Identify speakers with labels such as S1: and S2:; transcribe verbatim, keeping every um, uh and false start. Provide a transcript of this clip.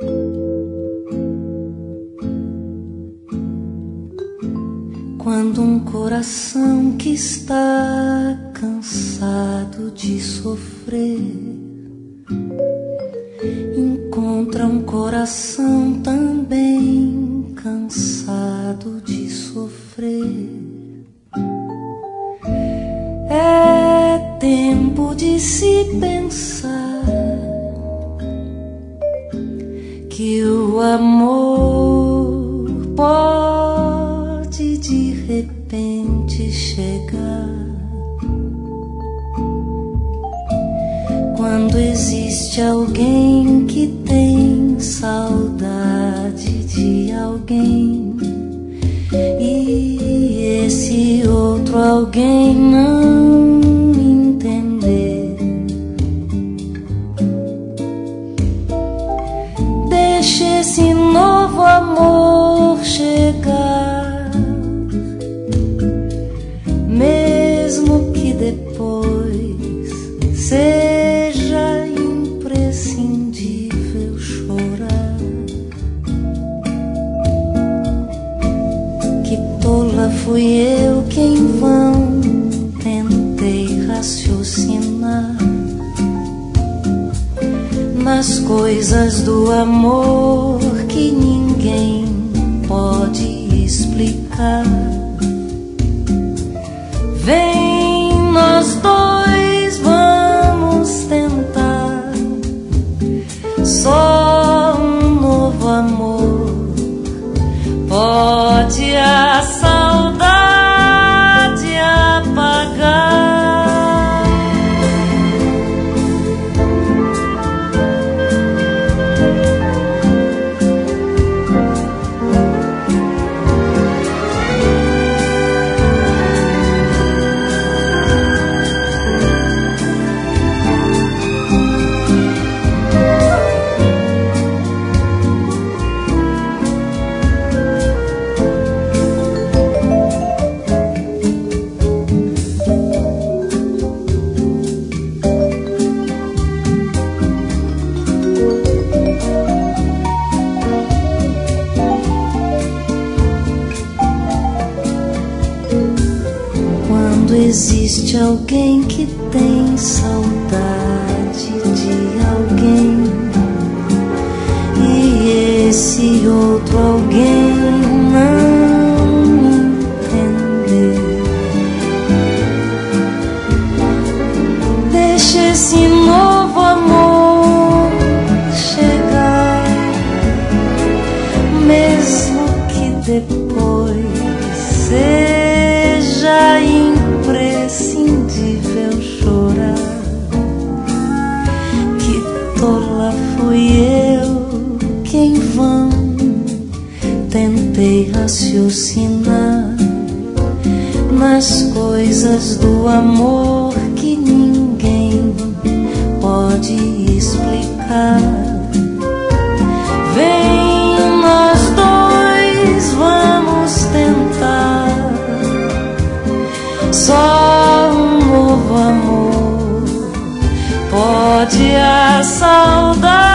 S1: Quando um coração que está cansado de sofrer encontra um coração também cansado de sofrer, é tempo de se pensar que o amor pode de repente chegar. Quando existe alguém que tem saudade de alguém e esse outro alguém não entender, deixe esse novo amor chegar, mesmo que depois seja imprescindível chorar. Que tola fui eu que em vão tentei raciocinar nas coisas do amor que ninguém pode explicar. Vem, nós dois vamos tentar só um novo amor. Pode a saudade apagar. Existe alguém que tem saudade de alguém e esse outro alguém não entender, deixa esse novo amor chegar, mesmo que depois seja imprescindível chorar. Que tola fui eu que em vão tentei raciocinar nas coisas do amor que ninguém pode explicar. Vem, nós dois vamos tentar só um novo amor. Pode a saudade